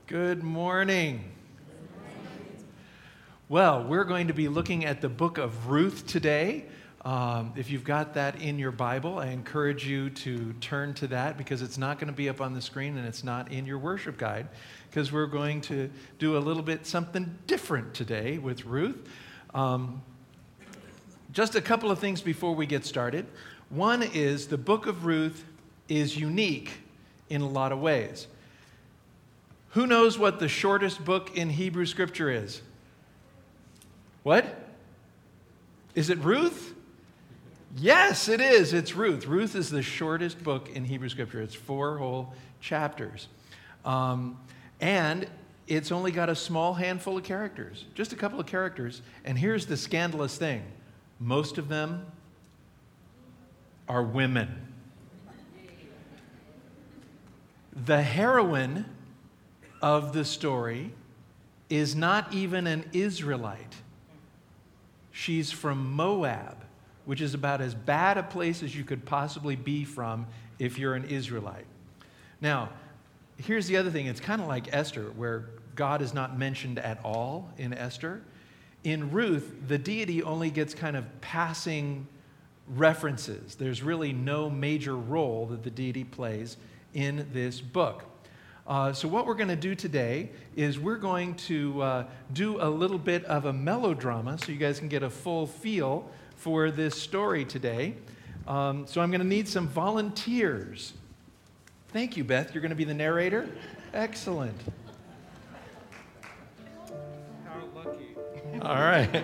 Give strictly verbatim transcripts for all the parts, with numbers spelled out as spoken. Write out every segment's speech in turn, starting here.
Good morning. Well, we're going to be looking at the book of Ruth today. Um, if you've got that in your Bible, I encourage you to turn to that because it's not going to be up on the screen and it's not in your worship guide because we're going to do a little bit something different today with Ruth. Um, just a couple of things before we get started. One is the book of Ruth is unique in a lot of ways. Who knows what the shortest book in Hebrew Scripture is? What? Is it Ruth? Yes, it is. It's Ruth. Ruth is the shortest book in Hebrew Scripture. It's four whole chapters. Um, and it's only got a small handful of characters, just a couple of characters. And here's the scandalous thing. Most of them are women. The heroine of the story is not even an Israelite. She's from Moab, which is about as bad a place as you could possibly be from if you're an Israelite. Now, here's the other thing. It's kind of like Esther, where God is not mentioned at all in Esther. In Ruth, the deity only gets kind of passing references. There's really no major role that the deity plays in this book. Uh, so what we're going to do today is we're going to uh, do a little bit of a melodrama so you guys can get a full feel for this story today. Um, so I'm going to need some volunteers. Thank you, Beth. You're going to be the narrator? Excellent. How lucky. All right.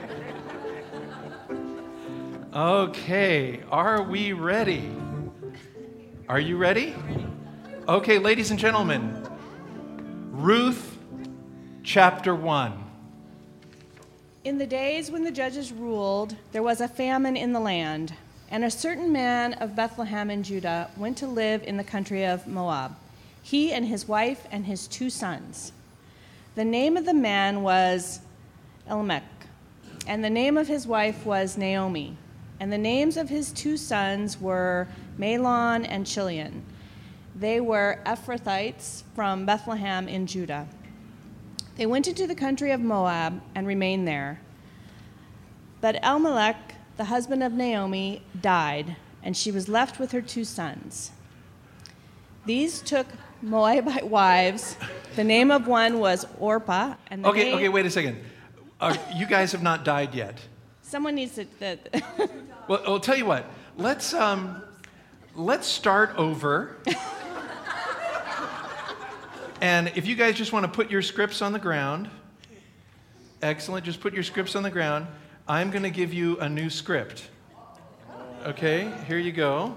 Okay, are we ready? Are you ready? Okay, ladies and gentlemen, Ruth chapter one. In the days when the judges ruled, there was a famine in the land, and a certain man of Bethlehem in Judah went to live in the country of Moab, he and his wife and his two sons. The name of the man was Elimelech, and the name of his wife was Naomi, and the names of his two sons were Mahlon and Chilion. They were Ephrathites from Bethlehem in Judah. They went into the country of Moab and remained there. But Elimelech, the husband of Naomi, died, and she was left with her two sons. These took Moabite wives. The name of one was Orpah. And the Okay, name... okay, wait a second. Uh, you guys have not died yet. Someone needs to... The... Well, I'll tell you what. Let's um, let's start over. And if you guys just want to put your scripts on the ground, excellent, just put your scripts on the ground. I'm going to give you a new script. Okay, here you go.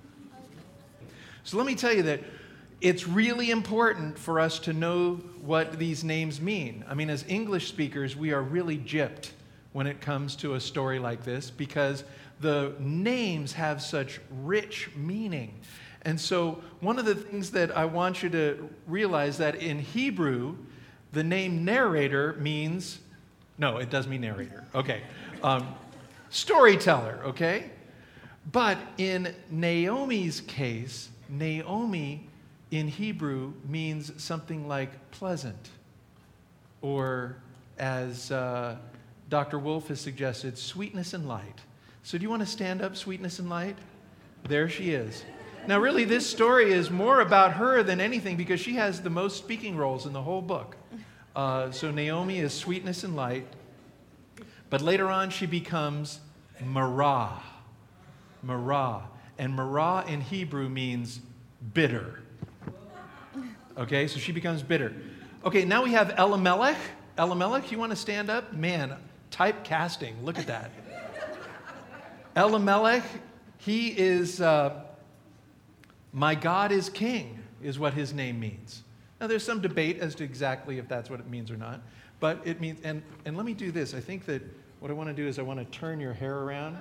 So let me tell you that it's really important for us to know what these names mean. I mean, as English speakers, we are really gypped when it comes to a story like this because the names have such rich meaning. And so one of the things that I want you to realize that in Hebrew, the name narrator means, no, it does mean narrator, okay, um, storyteller, okay? But in Naomi's case, Naomi in Hebrew means something like pleasant, or as uh, Doctor Wolf has suggested, sweetness and light. So do you want to stand up, sweetness and light? There she is. Now, really, this story is more about her than anything because she has the most speaking roles in the whole book. Uh, so Naomi is sweetness and light. But later on, she becomes Marah. Marah. And Marah in Hebrew means bitter. Okay, so she becomes bitter. Okay, now we have Elimelech. Elimelech, you want to stand up? Man, typecasting. Look at that. Elimelech, he is... Uh, My God is king, is what his name means. Now, there's some debate as to exactly if that's what it means or not, but it means, and, and let me do this. I think that what I want to do is I want to turn your hair around.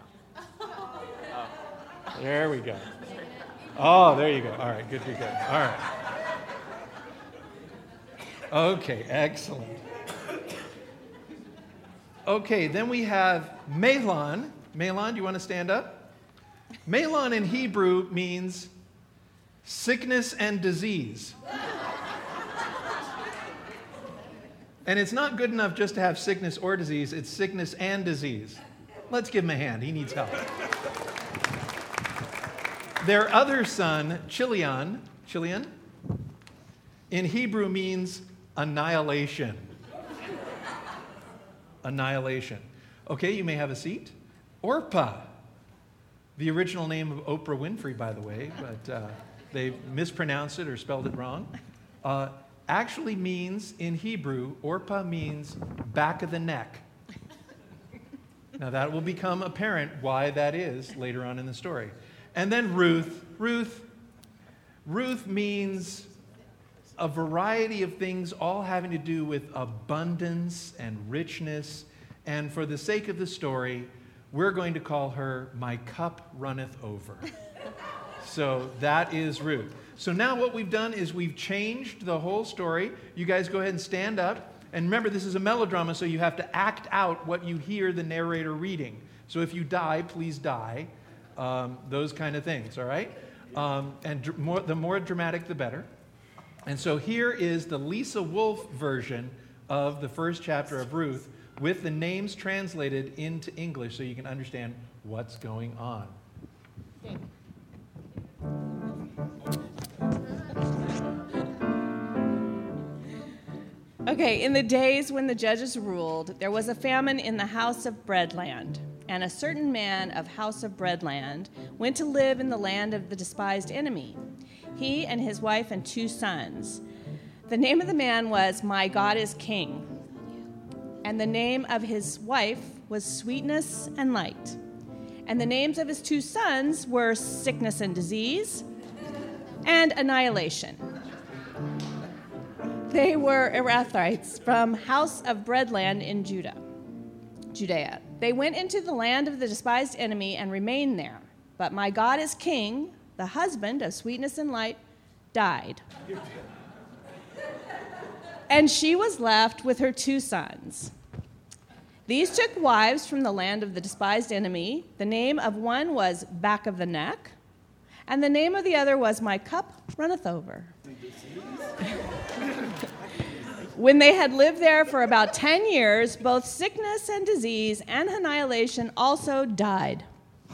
There we go. Oh, there you go. All right, good, good, good. All right. Okay, excellent. Okay, then we have Mahlon. Mahlon, do you want to stand up? Mahlon in Hebrew means sickness and disease. And it's not good enough just to have sickness or disease, it's sickness and disease. Let's give him a hand, he needs help. Their other son, Chilion, Chilion, in Hebrew means annihilation. Annihilation. Okay, you may have a seat. Orpah, the original name of Oprah Winfrey, by the way, but uh, they mispronounced it or spelled it wrong. Uh, actually means, in Hebrew, Orpah means back of the neck. Now that will become apparent why that is later on in the story. And then Ruth. Ruth. Ruth means a variety of things, all having to do with abundance and richness. And for the sake of the story, we're going to call her My Cup Runneth Over. So that is Ruth. So now what we've done is we've changed the whole story. You guys go ahead and stand up. And remember, this is a melodrama, so you have to act out what you hear the narrator reading. So if you die, please die. Um, those kind of things, all right? Um, and dr- more, the more dramatic, the better. And so here is the Lisa Wolf version of the first chapter of Ruth with the names translated into English so you can understand what's going on. Okay, in the days when the judges ruled, there was a famine in the house of Breadland. And a certain man of house of Breadland went to live in the land of the despised enemy, he and his wife and two sons. The name of the man was My God is King, and the name of his wife was Sweetness and Light. And the names of his two sons were Sickness and Disease and Annihilation. They were Erathites from house of Breadland in Judah. Judea. They went into the land of the despised enemy and remained there. But My God is King, the husband of Sweetness and Light, died. And she was left with her two sons. These took wives from the land of the despised enemy. The name of one was Back of the Neck, and the name of the other was My Cup Runneth Over. When they had lived there for about ten years, both sickness and disease and annihilation also died.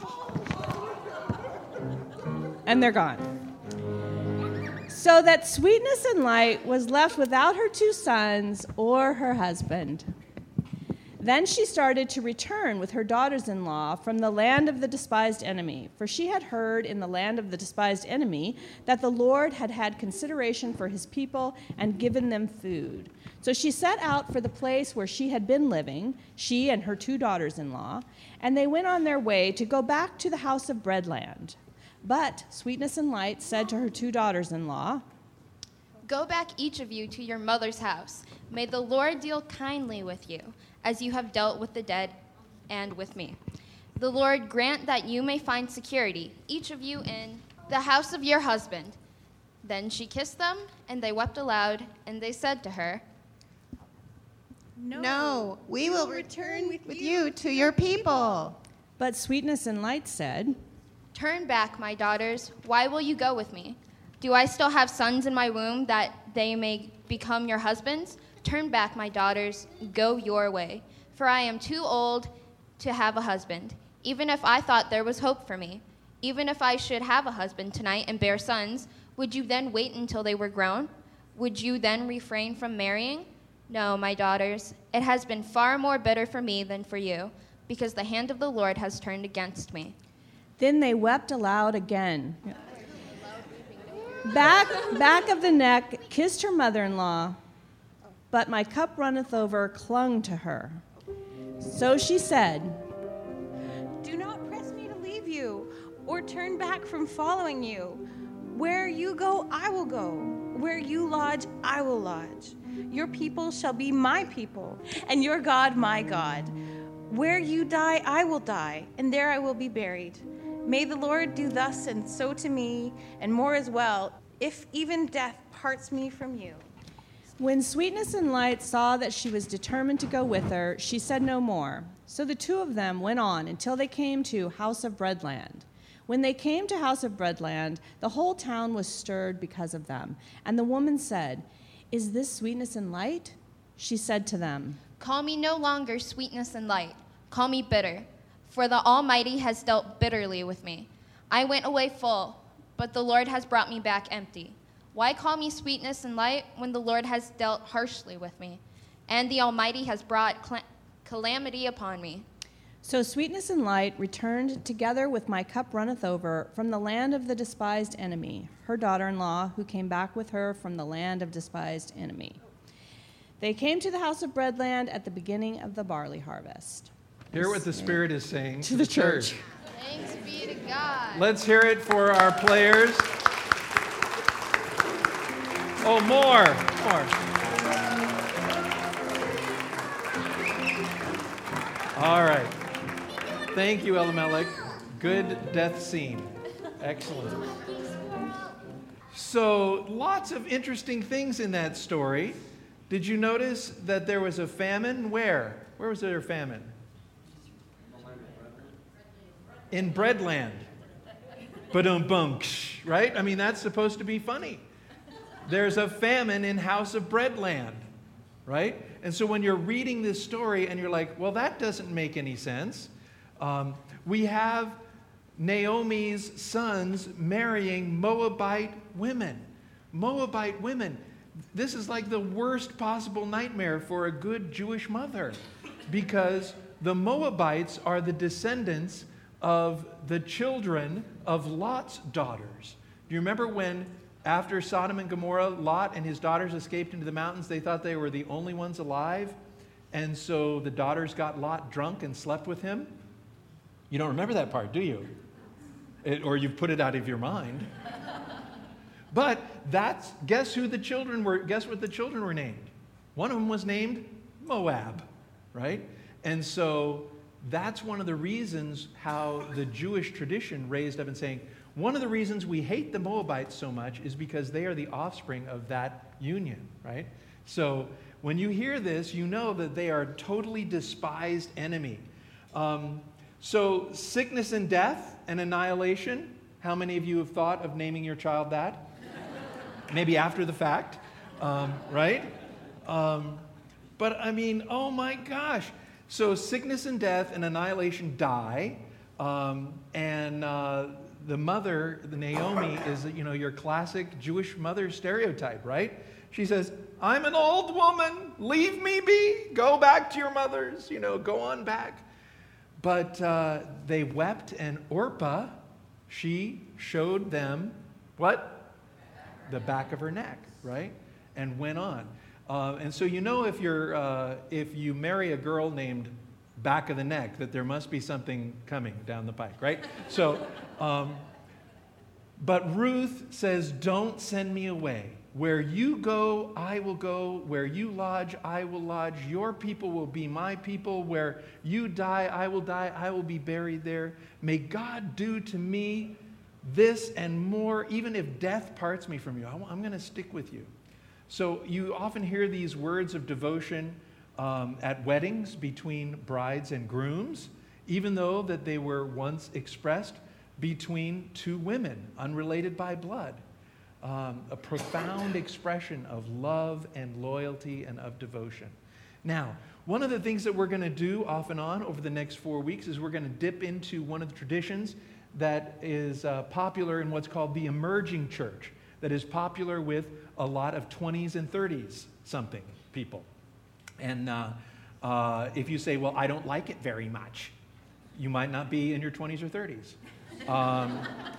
And they're gone. So that Sweetness and Light was left without her two sons or her husband. Then she started to return with her daughters-in-law from the land of the despised enemy, for she had heard in the land of the despised enemy that the Lord had had consideration for his people and given them food. So she set out for the place where she had been living, she and her two daughters-in-law, and they went on their way to go back to the house of Breadland. But Sweetness and Light said to her two daughters-in-law, Go back each of you to your mother's house. May the Lord deal kindly with you, as you have dealt with the dead and with me. The Lord grant that you may find security, each of you in the house of your husband. Then she kissed them, and they wept aloud, and they said to her, No, no we will return with, with you to your people. But Sweetness and Light said, Turn back, my daughters. Why will you go with me? Do I still have sons in my womb that they may become your husbands? Turn back, my daughters, go your way, for I am too old to have a husband, even if I thought there was hope for me. Even if I should have a husband tonight and bear sons, would you then wait until they were grown? Would you then refrain from marrying? No, my daughters, it has been far more bitter for me than for you, because the hand of the Lord has turned against me. Then they wept aloud again. Back, back of the neck kissed her mother-in-law, but My Cup Runneth Over clung to her. So she said, Do not press me to leave you, or turn back from following you. Where you go, I will go. Where you lodge, I will lodge. Your people shall be my people, and your God my God. Where you die, I will die, and there I will be buried. May the Lord do thus and so to me, and more as well, if even death parts me from you. When Sweetness and Light saw that she was determined to go with her, she said no more. So the two of them went on until they came to House of Breadland. When they came to House of Breadland, the whole town was stirred because of them. And the woman said, Is this Sweetness and Light? She said to them, Call me no longer sweetness and light. Call me bitter, for the Almighty has dealt bitterly with me. I went away full, but the Lord has brought me back empty. Why call me sweetness and light when the Lord has dealt harshly with me, and the Almighty has brought cl- calamity upon me? So sweetness and light returned together with my cup runneth over from the land of the despised enemy, her daughter-in-law, who came back with her from the land of despised enemy. They came to the house of breadland at the beginning of the barley harvest. Hear what the Spirit is saying to, To the, the church. church. Thanks be to God. Let's hear it for our players. Oh, more, more. All right. Thank you, Elimelech. Good death scene. Excellent. So, lots of interesting things in that story. Did you notice that there was a famine? Where? Where was there a famine? In Breadland. Ba-dum bum, right? I mean, that's supposed to be funny. There's a famine in House of Breadland, right? And so when you're reading this story and you're like, well, that doesn't make any sense. Um, we have Naomi's sons marrying Moabite women. Moabite women. This is like the worst possible nightmare for a good Jewish mother, because the Moabites are the descendants of the children of Lot's daughters. Do you remember when, after Sodom and Gomorrah, Lot and his daughters escaped into the mountains? They thought they were the only ones alive, and so the daughters got Lot drunk and slept with him. You don't remember that part, do you? It, or you've put it out of your mind. But that's, guess who the children were, guess what the children were named? One of them was named Moab, right? And so that's one of the reasons how the Jewish tradition raised up and saying, one of the reasons we hate the Moabites so much is because they are the offspring of that union, right? So when you hear this, you know that they are a totally despised enemy. Um, so sickness and death and annihilation, how many of you have thought of naming your child that? Maybe after the fact, um, right? Um, but I mean, oh my gosh. So sickness and death and annihilation die, um, and uh, the mother, the Naomi, is, you know, your classic Jewish mother stereotype, right? She says, I'm an old woman, leave me be, go back to your mothers, you know, go on back. But uh, they wept, and Orpah, she showed them what? The back of her neck, right? And went on. Uh, and so you know if you're uh, if you marry a girl named back of the neck, that there must be something coming down the pike, right? So, um, but Ruth says, don't send me away. Where you go, I will go. Where you lodge, I will lodge. Your people will be my people. Where you die, I will die. I will be buried there. May God do to me this and more, even if death parts me from you. I'm going to stick with you. So you often hear these words of devotion um, at weddings between brides and grooms, even though that they were once expressed between two women, unrelated by blood. Um, a profound expression of love and loyalty and of devotion. Now, one of the things that we're going to do off and on over the next four weeks is we're going to dip into one of the traditions that is uh, popular in what's called the emerging church, that is popular with a lot of twenties and thirties something people. And uh, uh, if you say, well, I don't like it very much, you might not be in your twenties or thirties. Um,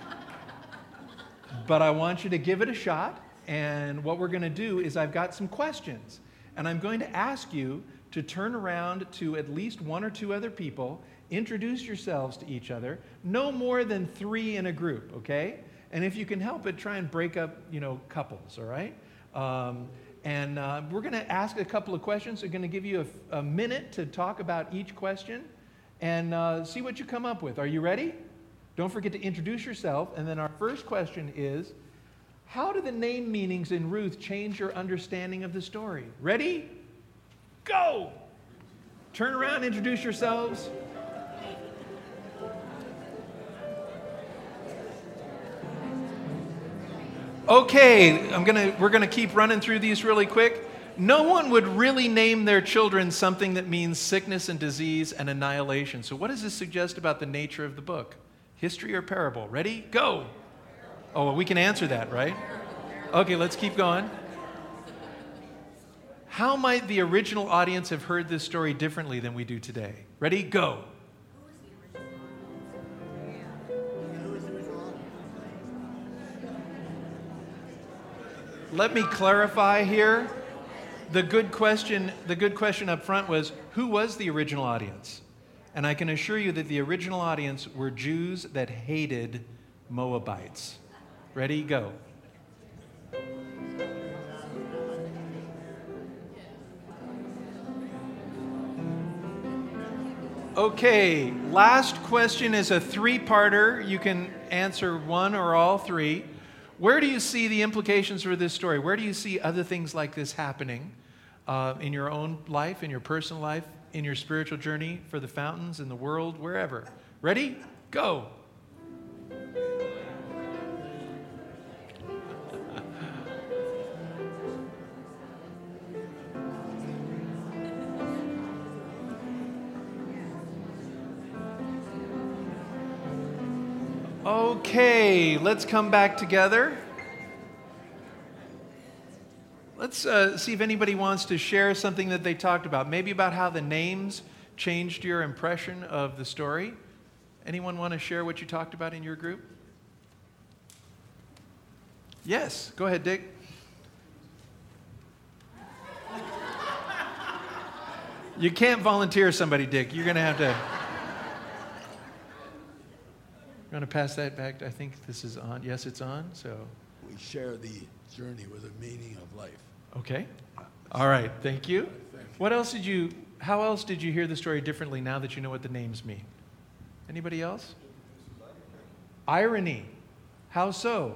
but I want you to give it a shot, and what we're going to do is I've got some questions, and I'm going to ask you to turn around to at least one or two other people, introduce yourselves to each other, no more than three in a group, okay? And if you can help it, try and break up, you know, couples, all right? Um, and uh, we're going to ask a couple of questions. We're going to give you a, a minute to talk about each question and uh, see what you come up with. Are you ready? Don't forget to introduce yourself. And then our first question is, how do the name meanings in Ruth change your understanding of the story? Ready? Go! Turn around, introduce yourselves. Okay, I'm gonna, we're going to keep running through these really quick. no one would really name their children something that means sickness and disease and annihilation. So what does this suggest about the nature of the book? History or parable? Ready? Go. Oh, well, we can answer that, right? Okay, let's keep going. How might the original audience have heard this story differently than we do today? Ready? Go. Let me clarify here. The good question, the good question up front was, who was the original audience? And I can assure you that the original audience were Jews that hated Moabites. Ready? Go. Okay, last question is a three-parter. You can answer one or all three. Where do you see the implications for this story? Where do you see other things like this happening uh, in your own life, in your personal life, in your spiritual journey, for the fountains, in the world, wherever? Ready? Go. Okay, let's come back together. Let's uh, see if anybody wants to share something that they talked about, maybe about how the names changed your impression of the story. Anyone want to share what you talked about in your group? Yes, go ahead, Dick. You can't volunteer somebody, Dick. You're going to have to... I'm going to pass that back. I think this is on. Yes, it's on. So we share the journey with the meaning of life. Okay. All right. Thank you. What else did you, how else did you hear the story differently now that you know what the names mean? Anybody else? Irony. How so?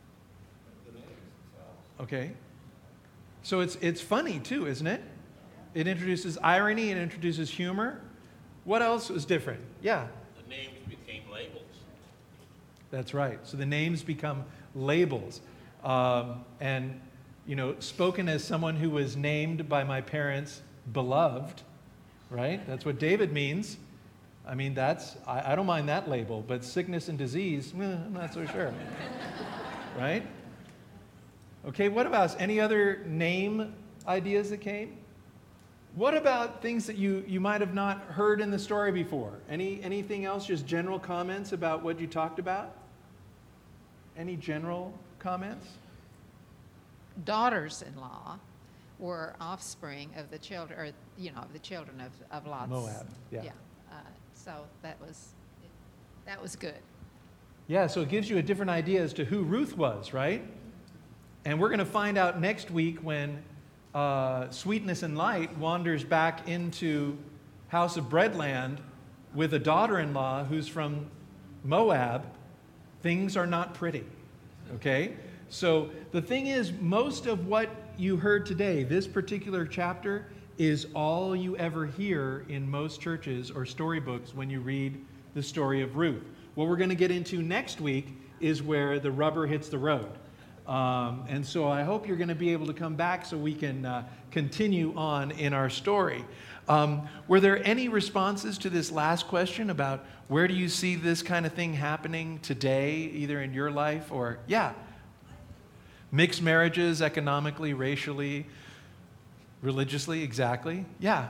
Okay. So it's it's funny too, isn't it? It introduces irony, it introduces humor. What else was different? Yeah. The names became labels. That's right. So the names become labels. Um, and, you know, spoken as someone who was named by my parents beloved, right? That's what David means. I mean, that's, I, I don't mind that label, but sickness and disease, eh, I'm not so sure. Right? Okay, what about any other name ideas that came? What about things that you, you might have not heard in the story before? Any anything else, just general comments about what you talked about? Any general comments? Daughters-in-law were offspring of the children, or you know, of the children of, of Lot's. Moab, yeah. Yeah. Uh, so that was that was good. Yeah, so it gives you a different idea as to who Ruth was, right? And we're going to find out next week when uh, Sweetness and Light wanders back into House of Breadland with a daughter-in-law who's from Moab. Things are not pretty, okay? So the thing is, most of what you heard today, this particular chapter, is all you ever hear in most churches or storybooks when you read the story of Ruth. What we're going to get into next week is where the rubber hits the road. Um, and so I hope you're going to be able to come back so we can uh, continue on in our story. Um, were there any responses to this last question about where do you see this kind of thing happening today, either in your life or, yeah, mixed marriages, economically, racially, religiously, exactly, yeah.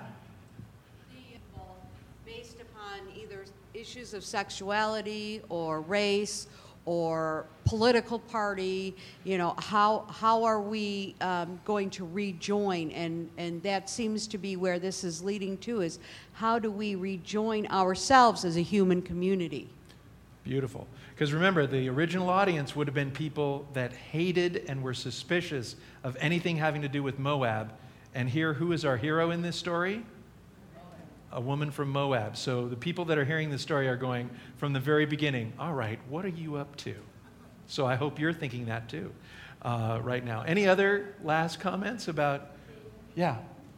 Based upon either issues of sexuality or race or political party, you know, how how are we um, going to rejoin? And, and that seems to be where this is leading to, is how do we rejoin ourselves as a human community? Beautiful. Because remember, the original audience would have been people that hated and were suspicious of anything having to do with Moab. And here, who is our hero in this story? A woman from Moab. So the people that are hearing this story are going from the very beginning, all right, what are you up to? So I hope you're thinking that too uh, right now. Any other last comments about, yeah?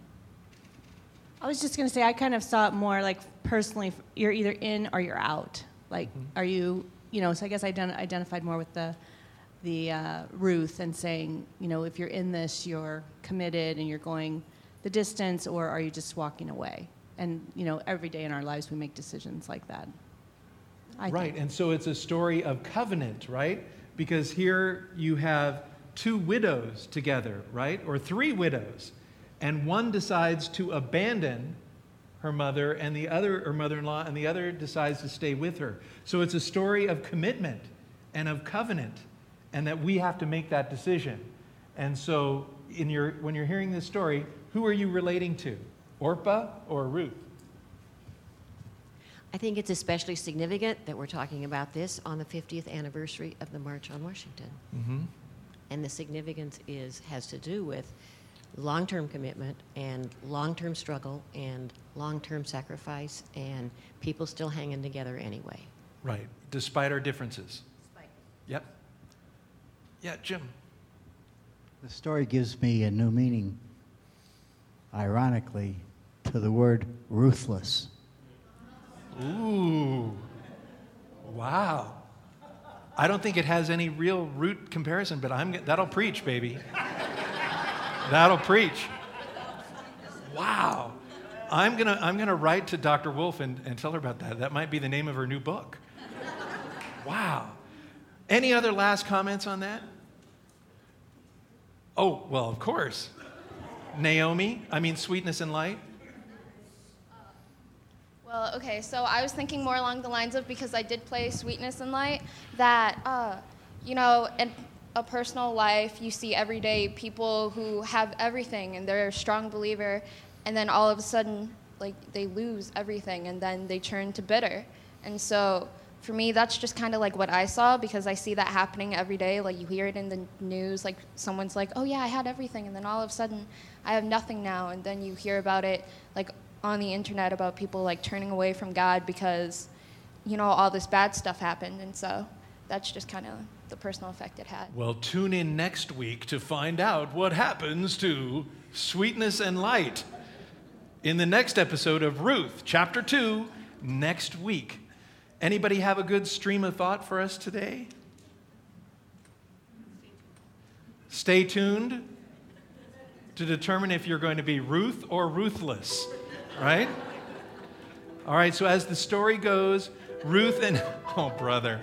I was just going to say, I kind of saw it more like personally, you're either in or you're out. Like, mm-hmm. are you, you know, so I guess I ident- identified more with the the uh, Ruth and saying, you know, if you're in this, you're committed and you're going the distance, or are you just walking away? And, you know, every day in our lives we make decisions like that. I Right, think. and so it's a story of covenant, right? Because here you have two widows together, right? Or three widows. And one decides to abandon her mother and the other, her mother-in-law, and the other decides to stay with her. So it's a story of commitment and of covenant, and that we have to make that decision. And so in your, when you're hearing this story, who are you relating to? Orpah or Ruth? I think it's especially significant that we're talking about this on the fiftieth anniversary of the March on Washington. Mm-hmm. And the significance is has to do with long-term commitment and long-term struggle and long-term sacrifice and people still hanging together anyway. Right, despite our differences. Despite. Yep. Yeah, Jim. The story gives me a new meaning, ironically, to the word ruthless. Ooh. Wow. I don't think it has any real root comparison, but I'm that'll preach, baby. That'll preach. Wow. I'm gonna I'm gonna write to Doctor Wolf and, and tell her about that. That might be the name of her new book. Wow. Any other last comments on that? Oh, well, of course. Naomi, I mean Sweetness and Light. Well, okay, so I was thinking more along the lines of, because I did play Sweetness and Light, that, uh, you know, in a personal life, you see everyday people who have everything and they're a strong believer, and then all of a sudden, like, they lose everything and then they turn to bitter. And so for me, that's just kind of like what I saw, because I see that happening every day. Like, you hear it in the news, like someone's like, oh yeah, I had everything, and then all of a sudden I have nothing now. And then you hear about it like on the internet about people like turning away from God because, you know, all this bad stuff happened. And so that's just kind of the personal effect it had. Well, tune in next week to find out what happens to Sweetness and Light in the next episode of Ruth, chapter two, next week. Anybody have a good stream of thought for us today? Stay tuned to determine if you're going to be Ruth or ruthless, right? All right, so as the story goes, Ruth and, oh, brother.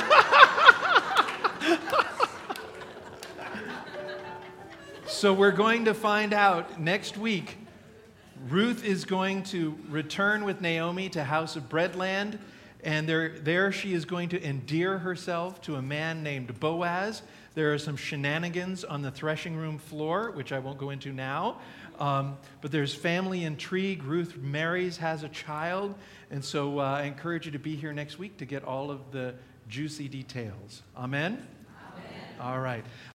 So we're going to find out next week. Ruth is going to return with Naomi to House of Breadland, and there, there she is going to endear herself to a man named Boaz. There are some shenanigans on the threshing room floor, which I won't go into now. Um, but there's family intrigue. Ruth marries, has a child. And so uh, I encourage you to be here next week to get all of the juicy details. Amen? Amen. All right.